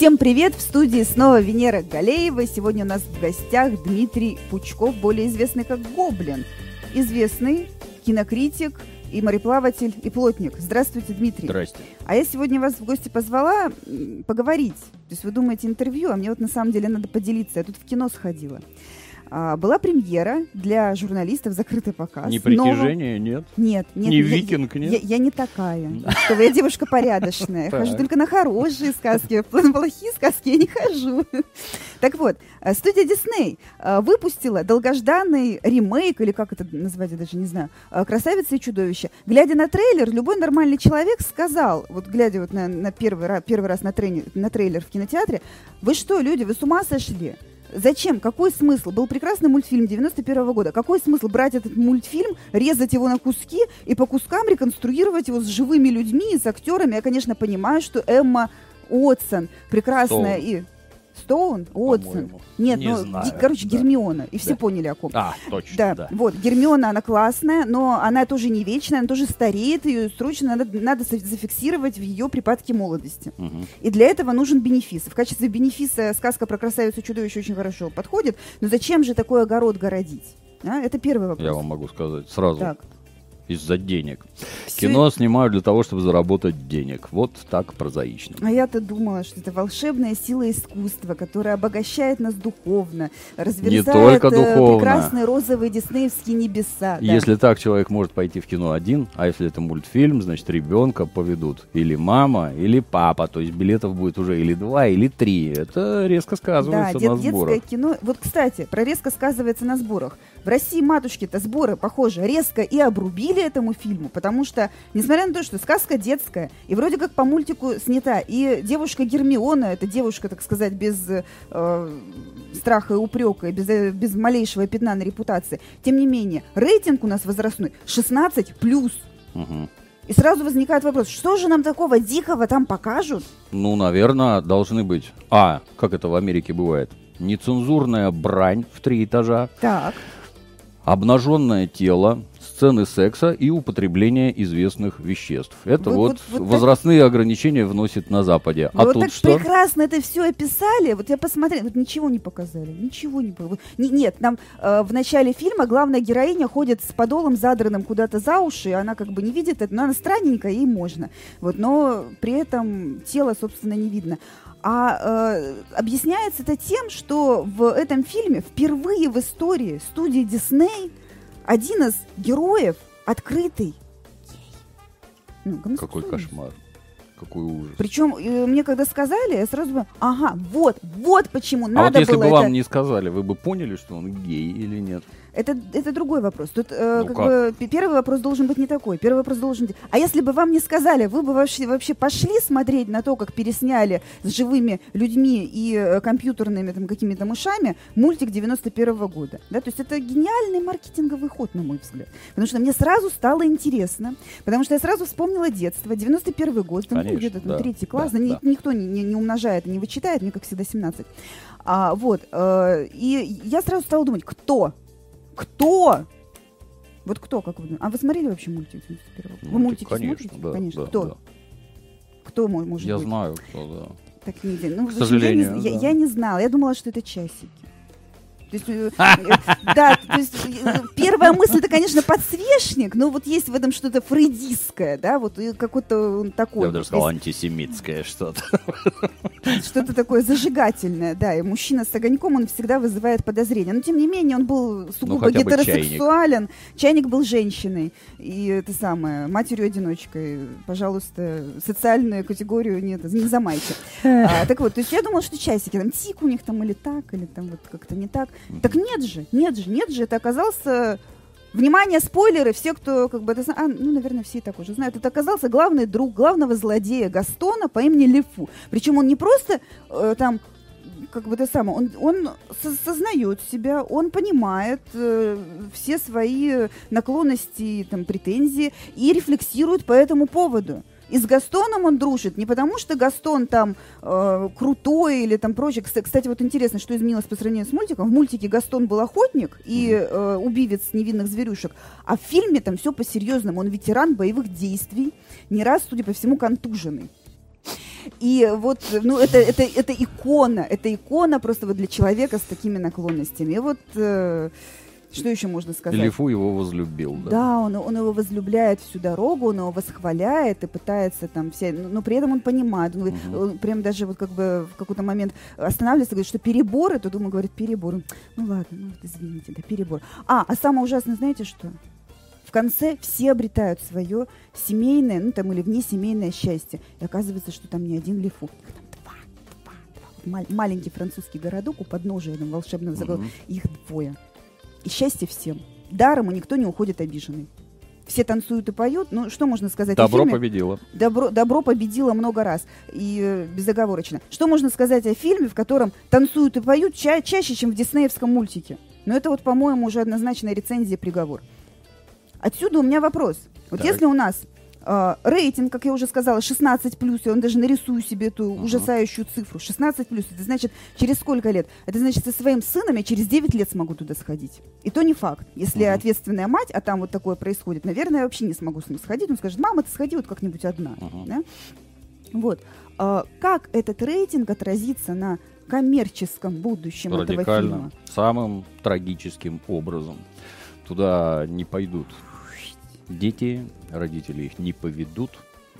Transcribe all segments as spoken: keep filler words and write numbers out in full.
Всем привет! В студии снова Венера Галеева. Сегодня у нас в гостях Дмитрий Пучков, более известный как Гоблин. Известный кинокритик и мореплаватель, и плотник. Здравствуйте, Дмитрий. Здрасте. А я сегодня вас в гости позвала поговорить. То есть вы думаете интервью, а мне вот на самом деле надо поделиться. Я тут в кино сходила. А, была премьера для журналистов, закрытый показ. Не притяжение, но... нет? Нет. нет не я, викинг, нет? Я, я, я не такая. Что вы, я девушка порядочная. Я хожу только на хорошие сказки. На плохие сказки я не хожу. Так вот, студия Дисней выпустила долгожданный ремейк, или как это назвать, я даже не знаю, «Красавица и чудовище». Глядя на трейлер, любой нормальный человек сказал, вот глядя вот на, на первый, раз, первый раз на, трени, на трейлер в кинотеатре: вы что, люди, вы с ума сошли? Зачем? Какой смысл? Был прекрасный мультфильм девяносто первого года. Какой смысл брать этот мультфильм, резать его на куски и по кускам реконструировать его с живыми людьми и с актерами? Я, конечно, понимаю, что Эмма Уотсон прекрасная Стоун. и... Стоун? Уотсон. Нет, не ну, знаю. ди- короче, Да. Гермиона. И все Да. поняли, о ком. А, точно, Да, да. вот, Гермиона, она классная, но она тоже не вечная, она тоже стареет, ее срочно надо, надо за- зафиксировать в ее припадке молодости. Мгм. И для этого нужен бенефис. В качестве бенефиса сказка про красавицу и чудовище очень хорошо подходит, но зачем же такой огород городить? А? Это первый вопрос. Я вам могу сказать сразу. Так. Из-за денег. Всё Кино снимают для того, чтобы заработать денег. Вот так прозаично. А я-то думала, что это волшебная сила искусства, которая обогащает нас духовно, разверзает только э, духовно. прекрасные розовые диснеевские небеса. Да. Если так человек может пойти в кино один, а если это мультфильм, значит ребенка поведут или мама, или папа. То есть билетов будет уже или два, или три. Это резко сказывается Да, дет- на детское сборах. кино. Вот, кстати, про резко сказывается на сборах. В России, матушки-то, сборы, похоже, резко и обрубили этому фильму, потому что, несмотря на то, что сказка детская, и вроде как по мультику снята, и девушка Гермиона, это девушка, так сказать, без э, страха и упрека, и без, э, без малейшего пятна на репутации, тем не менее, рейтинг у нас возрастной шестнадцать плюс. Мгм. И сразу возникает вопрос, что же нам такого дикого там покажут? Ну, наверное, должны быть... А, как это в Америке бывает? Нецензурная брань в три этажа, Так. обнаженное тело, сцены секса и употребление известных веществ. Это Вы вот, вот- вот возрастные ограничения вносят на Западе. Вы а вот тут так что? прекрасно это все описали. Вот я посмотрела, вот ничего не показали, ничего не показали. Нет, нам э, в начале фильма главная героиня ходит с подолом задранным куда-то за уши, и она как бы не видит это, но она странненькая, ей можно. Вот, но при этом тело, собственно, не видно. А э, объясняется это тем, что в этом фильме впервые в истории студии Дисней один из героев открытый гей. Ну, Какой гомосексуальный. кошмар. Какой ужас. Причем э, мне когда сказали, я сразу думаю, ага, вот, вот почему А надо вот если было бы это. вам не сказали, вы бы поняли, что он гей или нет? Это, это другой вопрос. Тут э, Ну как как? бы п- первый вопрос должен быть не такой. Первый вопрос должен быть. А если бы вам не сказали, вы бы вообще, вообще пошли смотреть на то, как пересняли с живыми людьми и э, компьютерными там какими-то мышами мультик девяносто первого года. Да? То есть это гениальный маркетинговый ход, на мой взгляд. Потому что мне сразу стало интересно. Потому что я сразу вспомнила детство. девяносто первый год, там, ну, Конечно, где-то там, да, третий класс. да, да, ни- да. Никто не, не- не умножает, не вычитает, мне как всегда семнадцать. А, вот. Э, и я сразу стала думать, кто? Кто? Вот кто, как вы думаете? А вы смотрели вообще мультик девяносто первого? Вы Мультик, мультики конечно, смотрите? да, Конечно. да, Кто? да. Кто мо- может Я быть? знаю, кто, да. Так, не знаю. Ну, в общем, сожалению, я не, з- я- да. я не знала. Я думала, что это часики. То есть, э, э, да, то есть э, первая мысль это, конечно, подсвечник, но вот есть в этом что-то фрейдистское, да, вот и какой-то он такой. Я бы даже сказал Есть антисемитское что-то. что-то такое зажигательное, да, и мужчина с огоньком, он всегда вызывает подозрения. Но, тем не менее, он был сугубо хотя бы гетеросексуален. Чайник. был женщиной. И это самое, матерью-одиночкой. Пожалуйста, социальную категорию не, не замайте. А, так вот, то есть я думала, что часики, там тик у них там или так, или там вот как-то не так. Так нет же, нет же, нет же, это оказался... Внимание, спойлеры, все, кто как бы это зна- а, ну, наверное, все и так уже знают. Это оказался главный друг главного злодея Гастона по имени Лефу. Причем он не просто э, там, как бы это самое, он, он со- сознает себя, он понимает э, все свои наклонности, там, претензии и рефлексирует по этому поводу. И с Гастоном он дружит не потому, что Гастон там э, крутой или там прочее. Кс- Кстати, вот интересно, что изменилось по сравнению с мультиком. В мультике Гастон был охотник и э, убивец невинных зверюшек, а в фильме там все по-серьезному. Он ветеран боевых действий, не раз, судя по всему, контуженный. И вот, ну, это, это, это икона, это икона просто вот для человека с такими наклонностями. И вот, э, что еще можно сказать? Лифу его возлюбил, да? Да, он, он его возлюбляет всю дорогу, он его восхваляет и пытается там все, но, но при этом он понимает, он, uh-huh. он прям даже вот как бы в какой-то момент останавливается, говорит, что перебор, и то думаю, говорит, перебор. Ну ладно, ну извините, да, перебор. А, а самое ужасное, знаете что? В конце все обретают свое семейное, ну там или внесемейное счастье. И оказывается, что там не один Лифу, их там два, два, два. Мал- маленький французский городок у подножия там, волшебного заголовка, uh-huh. их двое. И счастье всем. Даром и никто не уходит обиженный. Все танцуют и поют. Ну, что можно сказать Добро о фильме? победило. Добро, добро победило много раз. И э, безоговорочно. Что можно сказать о фильме, в котором танцуют и поют ча- чаще, чем в диснеевском мультике? Но это вот, по-моему, уже однозначная рецензия, приговор. Отсюда у меня вопрос. Вот так. если у нас э, рейтинг, как я уже сказала, шестнадцать плюс, и он даже нарисую себе эту uh-huh. ужасающую цифру, шестнадцать плюс, это значит, через сколько лет? Это значит, со своим сыном я через девять лет смогу туда сходить. И то не факт. Если uh-huh. ответственная мать, а там вот такое происходит, наверное, я вообще не смогу с ним сходить. Он скажет, мама, ты сходи вот как-нибудь одна. Uh-huh. Да? Вот. А, как этот рейтинг отразится на коммерческом будущем этого фильма? Самым трагическим образом. Туда не пойдут дети, родители их не поведут,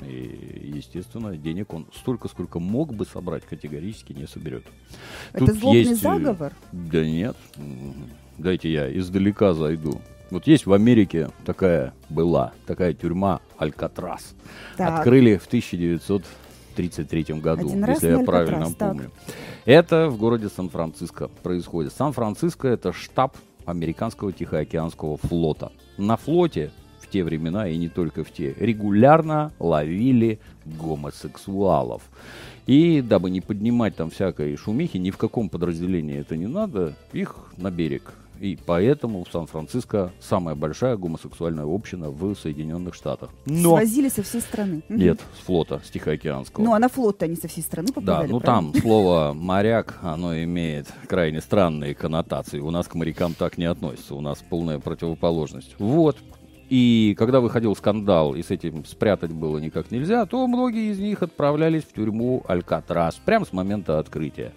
и, естественно, денег он столько, сколько мог бы собрать, категорически не соберет. Это Тут злобный есть... заговор? Да нет. Дайте я издалека зайду. Вот есть в Америке такая была, такая тюрьма Алькатрас. Так. Открыли в тысяча девятьсот тридцать третьем году, Один если я Алькатрас, правильно так. помню. Это в городе Сан-Франциско происходит. Сан-Франциско — это штаб американского Тихоокеанского флота. На флоте в те времена, и не только в те, регулярно ловили гомосексуалов. И дабы не поднимать там всякой шумихи, ни в каком подразделении это не надо, их на берег. И поэтому в Сан-Франциско самая большая гомосексуальная община в Соединенных Штатах. Но... Свозили со всей страны. Нет, с флота, с Тихоокеанского. Ну, а на флот-то они со всей страны попадали, Да, ну правильно? там слово «моряк», оно имеет крайне странные коннотации. У нас к морякам так не относятся, у нас полная противоположность. Вот. И когда выходил скандал, и с этим спрятать было никак нельзя, то многие из них отправлялись в тюрьму Алькатрас прямо с момента открытия.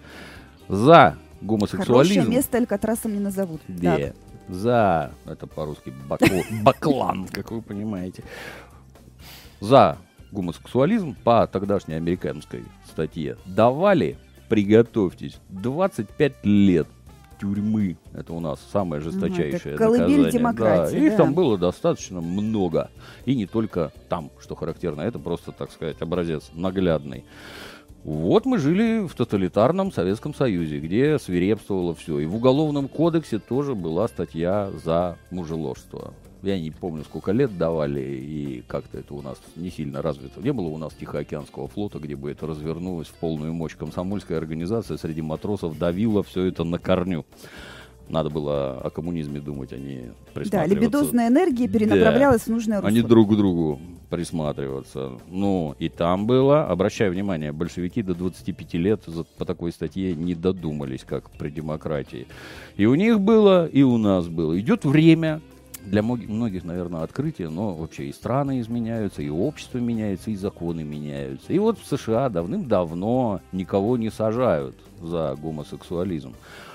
За гомосексуализм... Хорошее место Алькатрасом не назовут. Да. За... Это по-русски бакл- баклан, как вы понимаете. За гомосексуализм по тогдашней американской статье давали, приготовьтесь, двадцать пять лет тюрьмы. Это у нас самое жесточайшее ага, наказание. Демократии, да, их да. там было достаточно много. И не только там, что характерно. Это просто, так сказать, образец наглядный. Вот мы жили в тоталитарном Советском Союзе, где свирепствовало все. И в Уголовном кодексе тоже была статья за мужеложство. Я не помню, сколько лет давали, и как-то это у нас не сильно развито. Не было у нас Тихоокеанского флота, где бы это развернулось в полную мощь. Комсомольская организация среди матросов давила все это на корню. Надо было о коммунизме думать, а не присматриваться. Да, либидозная энергия перенаправлялась да, в нужное русло. А не друг к другу присматриваться. Ну, и там было, обращаю внимание, большевики до двадцати пяти лет за, по такой статье не додумались, как при демократии. И у них было, и у нас было. Идет время для многих, многих, наверное, открытие, но вообще и страны изменяются, и общество меняется, и законы меняются. И вот в США давным-давно никого не сажают за гомосексуализм.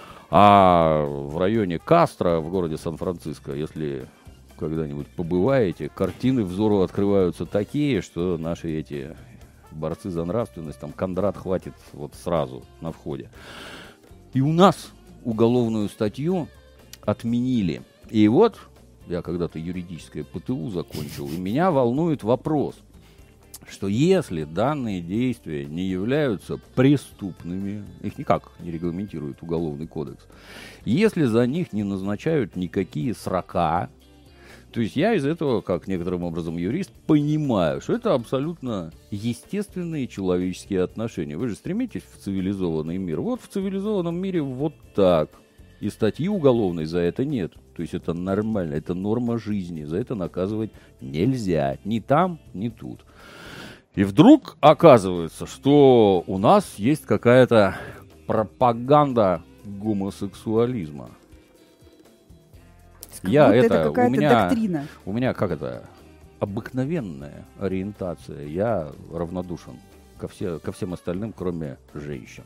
А в районе Кастро, в городе Сан-Франциско, если когда-нибудь побываете, картины взору открываются такие, что наши эти борцы за нравственность, там Кондрат хватит вот сразу на входе. И у нас уголовную статью отменили. И вот я когда-то юридическое ПТУ закончил, и меня волнует вопрос, что если данные действия не являются преступными, их никак не регламентирует Уголовный кодекс, если за них не назначают никакие срока, то есть я из этого, как некоторым образом юрист, понимаю, что это абсолютно естественные человеческие отношения. Вы же стремитесь в цивилизованный мир. Вот в цивилизованном мире вот так. И статьи уголовной за это нет. То есть это нормально, это норма жизни. За это наказывать нельзя. Ни там, ни тут. И вдруг оказывается, что у нас есть какая-то пропаганда гомосексуализма. Как Я будто это, это какая-то у меня, доктрина. У меня как это, обыкновенная ориентация. Я равнодушен ко, все, ко всем остальным, кроме женщин.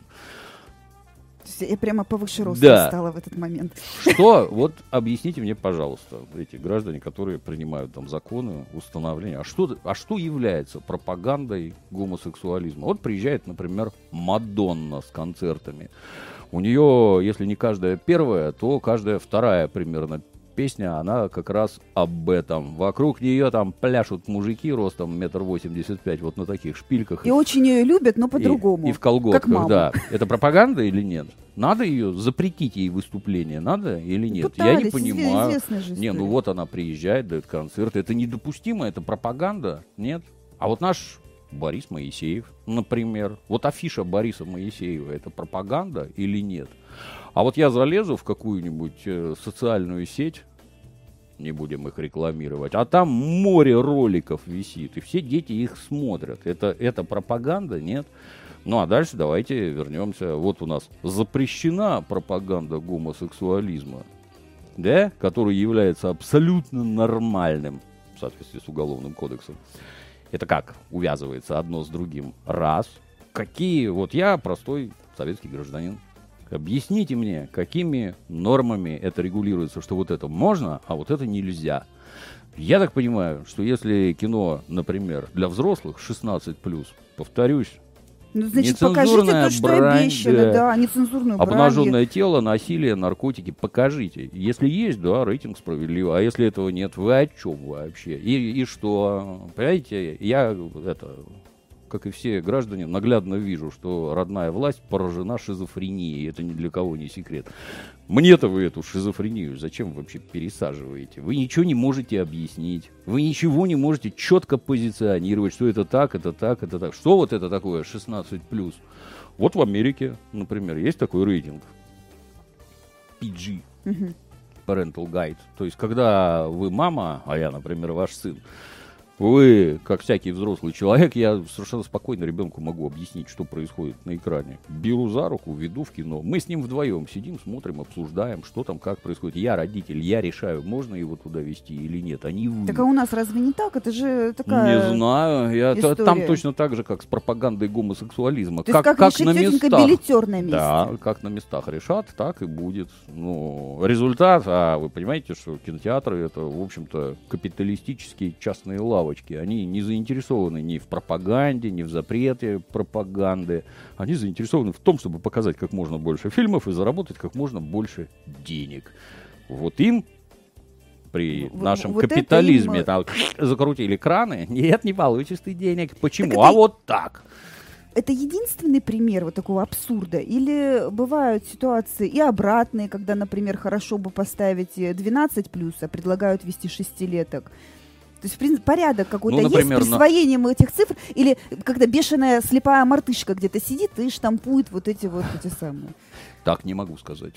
То есть я прямо повыше роста Да. стала в этот момент. Что, вот объясните мне, пожалуйста, эти граждане, которые принимают там законы, установления, а что, а что является пропагандой гомосексуализма? Вот приезжает, например, Мадонна с концертами. У нее, если не каждая первая, то каждая вторая примерно песня, она как раз об этом. Вокруг нее там пляшут мужики ростом метр восемьдесят пять, вот на таких шпильках. И очень ее любят, но по-другому. И, и в колготках, как маму. да. Это пропаганда или нет? Надо ее запретить, ей выступление, надо или нет? Пытались, Я не понимаю. известная же Не, ну история. вот она приезжает, дает концерт. Это недопустимо, это пропаганда, нет? А вот наш Борис Моисеев, например. Вот афиша Бориса Моисеева, это пропаганда или нет? А вот я залезу в какую-нибудь э, социальную сеть, не будем их рекламировать, а там море роликов висит, и все дети их смотрят. Это, это пропаганда, нет? Ну а дальше давайте вернемся. Вот у нас запрещена пропаганда гомосексуализма, да, который является абсолютно нормальным в соответствии с Уголовным кодексом. Это как увязывается одно с другим? Раз. Какие? Вот я простой советский гражданин. Объясните мне, какими нормами это регулируется, что вот это можно, а вот это нельзя. Я так понимаю, что если кино, например, для взрослых шестнадцать плюс, повторюсь, Ну, значит, покажите нецензурная то, что брань, обещано, да. да, нецензурную брань. Обнаженное тело, насилие, наркотики, покажите. Если есть, да, рейтинг справедливо. А если этого нет, вы о чем вообще? И, и что? Понимаете, я это, как и все граждане, наглядно вижу, что родная власть поражена шизофренией. Это ни для кого не секрет. Мне-то вы эту шизофрению зачем вообще пересаживаете? Вы ничего не можете объяснить. Вы ничего не можете четко позиционировать, что это так, это так, это так. Что вот это такое шестнадцать плюс? Вот в Америке, например, есть такой рейтинг. пи джи. Мгм. Parental Guide. То есть, когда вы мама, а я, например, ваш сын, вы, как всякий взрослый человек, я совершенно спокойно ребенку могу объяснить, что происходит на экране. Беру за руку, веду в кино. Мы с ним вдвоем сидим, смотрим, обсуждаем, что там, как происходит. Я родитель, я решаю, можно его туда вести или нет. Они вы. Так а у нас разве не так? Это же такая... Не знаю. Я, история. там точно так же, как с пропагандой гомосексуализма. То есть как, как решит на тетенька местах. билетер на месте. Да, как на местах решат, так и будет. Ну, результат, а вы понимаете, что кинотеатры это, в общем-то, капиталистические частные лавочки. Они не заинтересованы ни в пропаганде, ни в запрете пропаганды. Они заинтересованы в том, чтобы показать как можно больше фильмов и заработать как можно больше денег. Вот им при В- нашем вот это капитализме им- там, закрутили краны. Нет, не получишь ты денег. Почему? Так А это- вот так. Это единственный пример вот такого абсурда? Или бывают ситуации и обратные, когда, например, хорошо бы поставить двенадцать плюс, а предлагают ввести шестилеток? То есть, в принципе, порядок какой-то Ну, например, есть на- присвоением этих цифр? Или когда бешеная слепая мартышка где-то сидит и штампует вот эти вот эти самые? Так не могу сказать.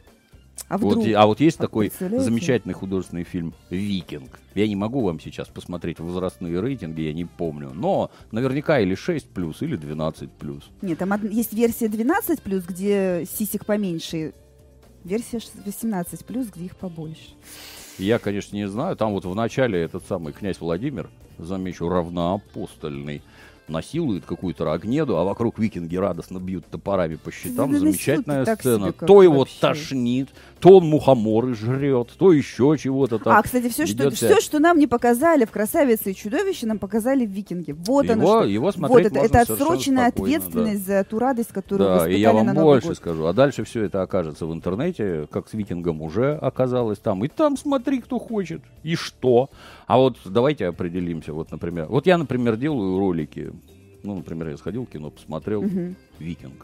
А Вот, вдруг? и- а вот есть А такой представляете? замечательный художественный фильм «Викинг». Я не могу вам сейчас посмотреть возрастные рейтинги, я не помню. Но наверняка или шесть плюс, или двенадцать плюс. Нет, там од- есть версия двенадцать плюс, где сисек поменьше. Версия ш- восемнадцать плюс, где их побольше. Я, конечно, не знаю. Там вот в начале этот самый князь Владимир, замечу, равноапостольный, насилует какую-то Рогнеду, а вокруг викинги радостно бьют топорами по щитам. Да Замечательная насилуют так сцена. себе, как То его вообще. тошнит, то он мухоморы жрет, то еще чего-то там. А, кстати, все что, ведет себя. все, что нам не показали в «Красавице и чудовище», нам показали в «Викинге». Вот оно Его, что. его Вот смотреть это, можно это совершенно отсроченная спокойно, ответственность за ту радость, которую вы Да, испытали и я вам на Новый больше год. скажу. А дальше все это окажется в интернете, как с викингом уже оказалось там. И там смотри, кто хочет. И что? А вот давайте определимся. Вот, например, вот я, например, делаю ролики. Ну, например, я сходил в кино, посмотрел Мгм. «Викинг».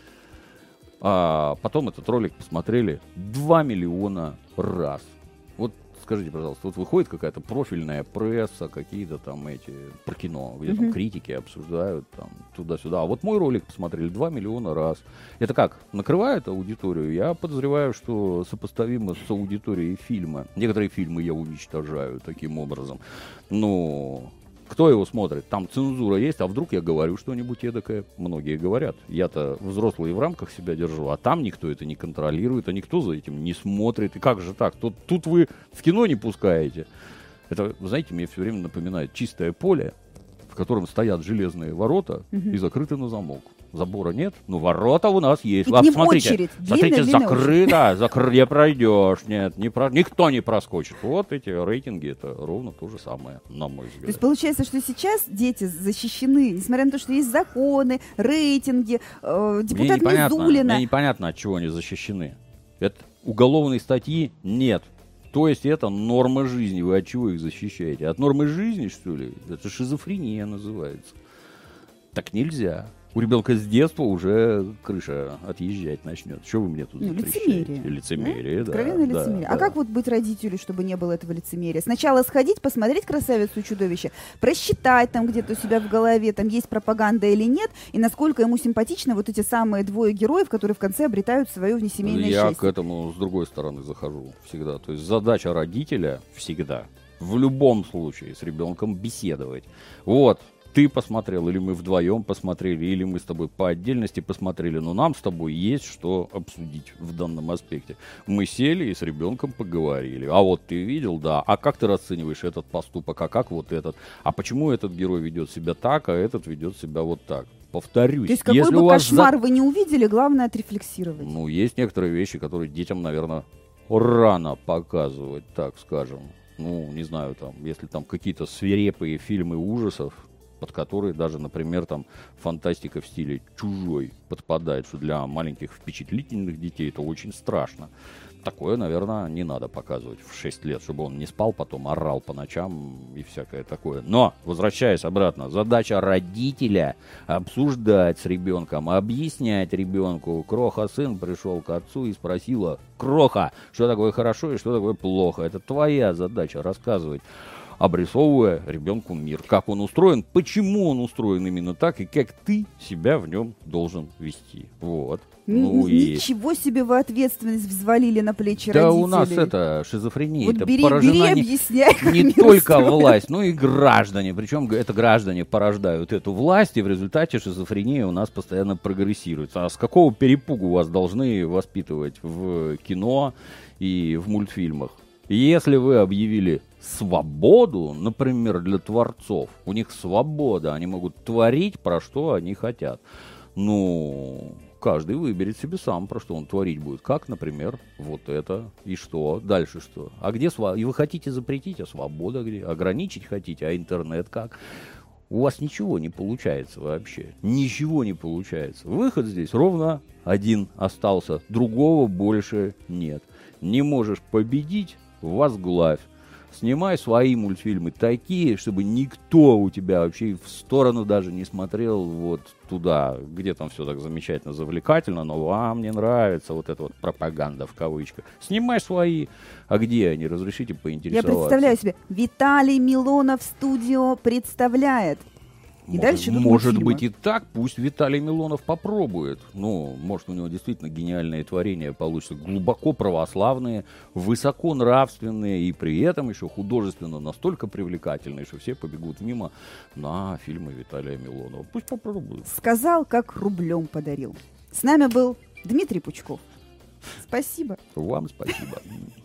А потом этот ролик посмотрели два миллиона раз. Вот скажите, пожалуйста, вот выходит какая-то профильная пресса, какие-то там эти про кино, где там Мгм. критики обсуждают там туда-сюда. А вот мой ролик посмотрели два миллиона раз. Это как? Накрывает аудиторию? Я подозреваю, что сопоставимо с аудиторией фильма. Некоторые фильмы я уничтожаю таким образом. Ну... Кто его смотрит? Там цензура есть, а вдруг я говорю что-нибудь эдакое? Многие говорят. Я-то взрослый в рамках себя держу, а там никто это не контролирует, а никто за этим не смотрит. И как же так? Тут, тут вы в кино не пускаете. Это, вы знаете, мне все время напоминает «Чистое поле», в котором стоят железные ворота Мгм. и закрыты на замок. Забора нет, но ворота у нас есть. И А, к ним смотрите, очередь, смотрите, длинная-длинная закрыто, закры... не пройдешь, нет, не про... никто не проскочит. Вот эти рейтинги, это ровно то же самое, на мой взгляд. То есть получается, что сейчас дети защищены, несмотря на то, что есть законы, рейтинги, э, Мне депутат непонятно, Мизулина. мне непонятно, от чего они защищены. Это уголовной статьи нет. То есть это норма жизни. Вы от чего их защищаете? От нормы жизни, что ли? Это шизофрения называется. Так нельзя. У ребенка с детства уже крыша отъезжать начнет. Что вы мне тут Ну, запрещаете? лицемерие. Лицемерие, да. Откровенное да, лицемерие. да. А как вот быть родителю, чтобы не было этого лицемерия? Сначала сходить, посмотреть «Красавицу и чудовище», просчитать там где-то у себя в голове, там есть пропаганда или нет, и насколько ему симпатичны вот эти самые двое героев, которые в конце обретают свое внесемейное Я счастье. к этому с другой стороны захожу всегда. То есть задача родителя всегда, в любом случае, с ребенком беседовать. Вот. Ты посмотрел, или мы вдвоем посмотрели, или мы с тобой по отдельности посмотрели, но нам с тобой есть что обсудить в данном аспекте. Мы сели и с ребенком поговорили. А вот ты видел, да, а как ты расцениваешь этот поступок, а как вот этот? А почему этот герой ведет себя так, а этот ведет себя вот так? Повторюсь. То есть какой если бы у вас кошмар за- вы не увидели, главное отрефлексировать. Ну, есть некоторые вещи, которые детям, наверное, рано показывать, так скажем. Ну, не знаю, там, если там какие-то свирепые фильмы ужасов, под которые даже, например, там фантастика в стиле «Чужой» подпадает, что для маленьких впечатлительных детей это очень страшно. Такое, наверное, не надо показывать в шесть лет, чтобы он не спал, потом орал по ночам и всякое такое. Но, возвращаясь обратно, задача родителя обсуждать с ребенком, объяснять ребенку. Кроха сын пришел к отцу и спросила: «Кроха, что такое хорошо и что такое плохо?» Это твоя задача рассказывать, обрисовывая ребенку мир, как он устроен, почему он устроен именно так, и как ты себя в нем должен вести. Вот. Н- Ну и... Ничего себе вы ответственность взвалили на плечи Да родителей. у нас это шизофрения, Вот это бери, поражена бери, не, объясняй, как не мир только устроен. власть, но и граждане. Причем г- это граждане порождают эту власть, и в результате шизофрения у нас постоянно прогрессирует. А с какого перепугу вас должны воспитывать в кино и в мультфильмах? Если вы объявили свободу, например, для творцов, у них свобода, они могут творить, про что они хотят. Ну, каждый выберет себе сам, про что он творить будет. Как, например, вот это и что, дальше что. А где свобода? И вы хотите запретить, а свобода где? Ограничить хотите, а интернет как? У вас ничего не получается вообще. Ничего не получается. Выход здесь ровно один остался. Другого больше нет. Не можешь победить — возглавь. Снимай свои мультфильмы такие, чтобы никто у тебя вообще в сторону даже не смотрел вот туда, где там все так замечательно, завлекательно, но вам не нравится вот эта вот пропаганда в кавычках. Снимай свои. А где они? Разрешите Я поинтересоваться. представляю себе, Виталий Милонов студио представляет. И Может, дальше идут может мультфильмы. быть и так, пусть Виталий Милонов попробует. Ну, может, у него действительно гениальные творения получатся, глубоко православные, высоко нравственные и при этом еще художественно настолько привлекательные, что все побегут мимо на фильмы Виталия Милонова. Пусть попробует. Сказал, как рублем подарил. С нами был Дмитрий Пучков. Спасибо. Вам спасибо.